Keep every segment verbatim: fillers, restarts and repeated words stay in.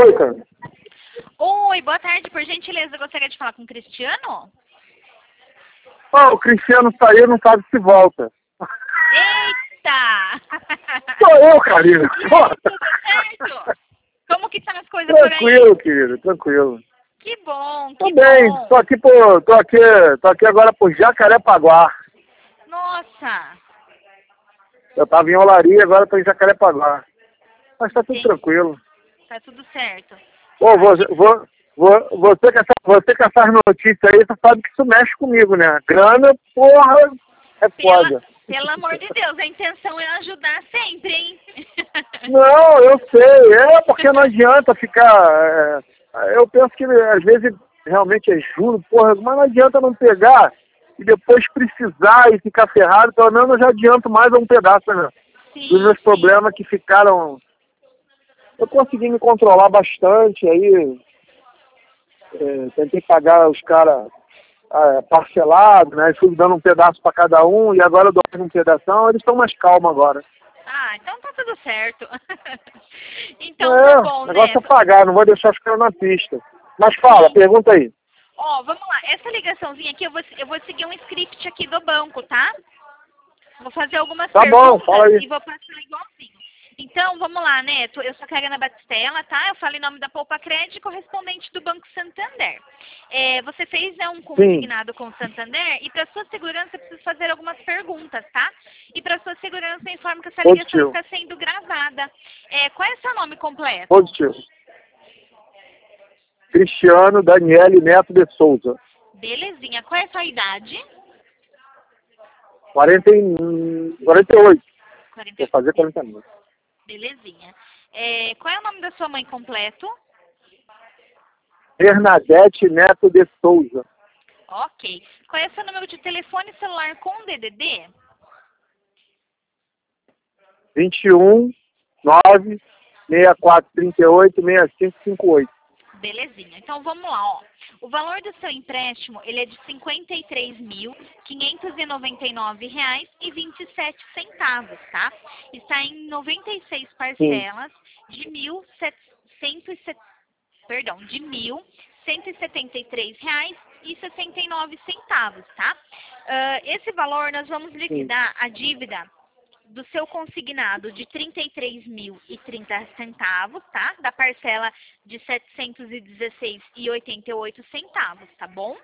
Oi, cara. Oi, boa tarde. Por gentileza, gostaria de falar com o Cristiano? Ó, o Cristiano saiu, não sabe se volta. Eita! Sou eu, Karina. E aí, tudo certo? Como que estão as coisas por aí? Tranquilo, querido, tranquilo. Que bom, Tô que bem, bom. tô aqui, por, tô aqui, tô aqui agora por Jacarepaguá. Nossa, Eu tava em Olaria, agora tô em Jacarepaguá. Mas tá tudo entendi. tranquilo. Tá tudo certo. Ô, você, vo- vo- você, com essa, você com essas notícias aí, você sabe que isso mexe comigo, né? Grana, porra, é Pela, foda. pelo amor de Deus, a intenção é ajudar sempre, hein? Não, eu sei, é porque não adianta ficar. É, eu penso que às vezes realmente é juro, porra, mas não adianta não pegar e depois precisar e ficar ferrado, pelo menos eu já adianto mais um pedaço, né? Dos Sim, meus sim. problemas que ficaram. Eu consegui me controlar bastante, aí é, tentei pagar os caras é, parcelado, né? Fui dando um pedaço para cada um e agora eu dou um pedação, eles estão mais calmos agora. Ah, então tá tudo certo. Então É, tá o bom, negócio né? é pagar, não vou deixar os caras na pista. Mas fala, pergunta aí. Ó, vamos lá. Essa ligaçãozinha aqui, eu vou, eu vou seguir um script aqui do banco, tá? Vou fazer algumas Tá bom, perguntas fala aí. e vou passar igualzinho. Então, vamos lá, né? Eu sou a Karina Batistella, tá? Eu falo em nome da Poupa Crédito, correspondente do Banco Santander. É, você fez né, um consignado com o Santander e para sua segurança eu preciso fazer algumas perguntas, tá? E para sua segurança eu informo que essa ligação Positivo. está sendo gravada. É, qual é o seu nome completo? Positivo. Cristiano Daniele Neto de Souza. Belezinha. Qual é a sua idade? quarenta e... quarenta e oito. quarenta Vou fazer quarenta mil. Belezinha. É, qual é o nome da sua mãe completo? Bernadette Neto de Souza. Ok. Qual é o seu número de telefone celular com D D D? vinte e um, nove, sessenta e quatro, trinta e oito, sessenta e cinco, cinquenta e oito. Belezinha. Então vamos lá, ó. O valor do seu empréstimo, ele é de cinquenta e três mil, quinhentos e noventa e nove reais e vinte e sete centavos, tá? Está em noventa e seis parcelas de mil setecentos e setenta, perdão, de mil cento e setenta e três reais e sessenta e nove centavos, tá? Ah, esse valor nós vamos liquidar a dívida do seu consignado de trinta e três mil e trinta centavos, tá? Da parcela de setecentos e dezesseis reais e oitenta e oito centavos, tá bom?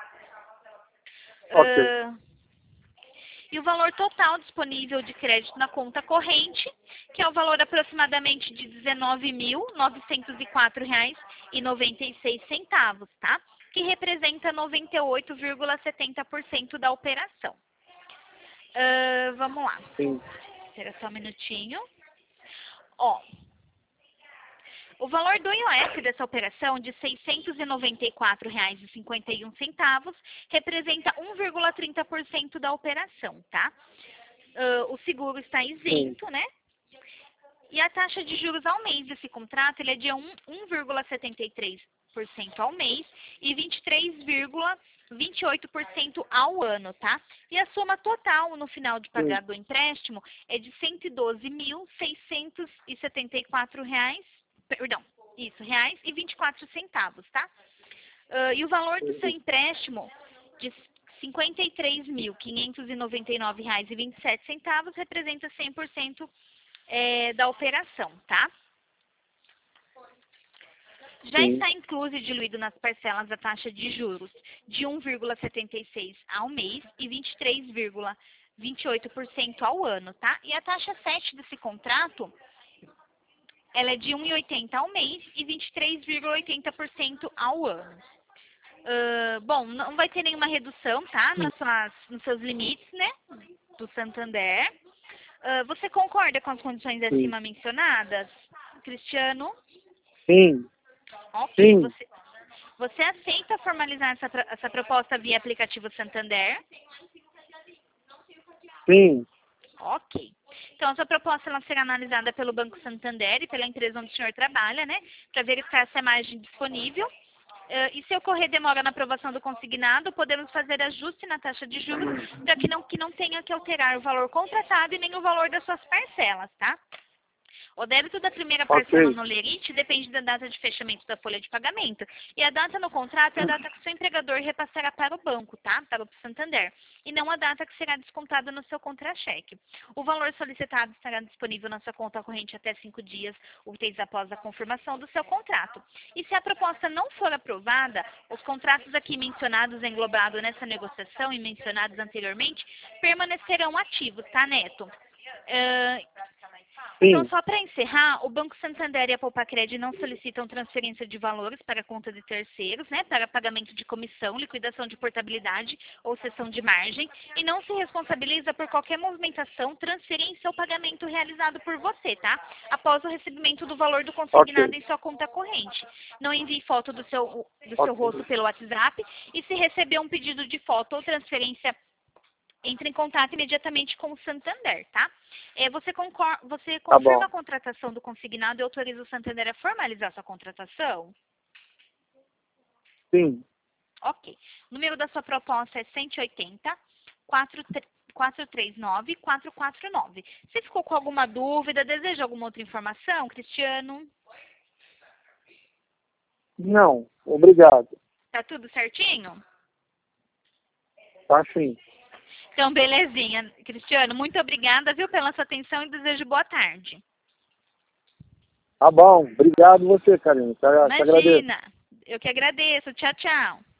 Ok. Uh, e o valor total disponível de crédito na conta corrente, que é o valor aproximadamente de dezenove mil novecentos e quatro reais e noventa e seis centavos, tá? Que representa noventa e oito vírgula setenta por cento da operação. Uh, vamos lá. Sim. Espera só um minutinho. Ó, o valor do I O F dessa operação de seiscentos e noventa e quatro reais e cinquenta e um centavos representa um vírgula trinta por cento da operação, tá? Uh, o seguro está isento, Sim. né? E a taxa de juros ao mês desse contrato ele é de um vírgula setenta e três por cento ao mês e vinte e três vírgula vinte e oito por cento ao ano, tá? E a soma total no final de pagar do empréstimo é de cento e doze mil seiscentos e setenta e quatro reais, perdão, isso, reais e vinte e quatro centavos, tá? Uh, e o valor do seu empréstimo de cinquenta e três mil quinhentos e noventa e nove reais e vinte e sete centavos representa cem por cento é, da operação, tá? Já Sim. está incluso e diluído nas parcelas a taxa de juros de um vírgula setenta e seis por cento ao mês e vinte e três vírgula vinte e oito por cento ao ano, tá? E a taxa sete desse contrato, ela é de um vírgula oitenta por cento ao mês e vinte e três vírgula oitenta por cento ao ano. Uh, bom, não vai ter nenhuma redução, tá? Nas suas, nos seus limites, né? Do Santander. Uh, você concorda com as condições acima mencionadas, Cristiano? Sim. Ok. Sim. Você, você aceita formalizar essa, essa proposta via aplicativo Santander? Sim. Ok. Então, essa proposta ela será analisada pelo Banco Santander e pela empresa onde o senhor trabalha, né? Para verificar se é margem disponível. Uh, e se ocorrer demora na aprovação do consignado, podemos fazer ajuste na taxa de juros para que não, que não tenha que alterar o valor contratado e nem o valor das suas parcelas, tá? O débito da primeira Ok. parcela no lerite depende da data de fechamento da folha de pagamento. E a data no contrato é a data que o seu empregador repassará para o banco, tá? Para o Santander. E não a data que será descontada no seu contra-cheque. O valor solicitado estará disponível na sua conta corrente até cinco dias úteis após a confirmação do seu contrato. E se a proposta não for aprovada, os contratos aqui mencionados, englobados nessa negociação e mencionados anteriormente, permanecerão ativos, tá, Neto? Uh, então, Sim. só para encerrar, o Banco Santander e a Poupacred não solicitam transferência de valores para a conta de terceiros, né, para pagamento de comissão, liquidação de portabilidade ou cessão de margem, e não se responsabiliza por qualquer movimentação, transferência ou pagamento realizado por você, tá? Após o recebimento do valor do consignado Ok. em sua conta corrente. Não envie foto do seu, do seu Ok. rosto pelo WhatsApp, e se receber um pedido de foto ou transferência, entre em contato imediatamente com o Santander, tá? É, você, concor você Tá confirma bom. a contratação do consignado e autoriza o Santander a formalizar sua contratação? Sim. Ok. O número da sua proposta é cento e oitenta, quatrocentos e trinta e nove, quatrocentos e quarenta e nove. Você ficou com alguma dúvida? Deseja alguma outra informação, Cristiano? Não. Obrigado. Tá tudo certinho? Tá sim. Então, belezinha. Cristiano, muito obrigada, viu, pela sua atenção e desejo boa tarde. Tá bom. Obrigado você, Karine. Te, te agradeço. Imagina. Eu que agradeço. Tchau, tchau.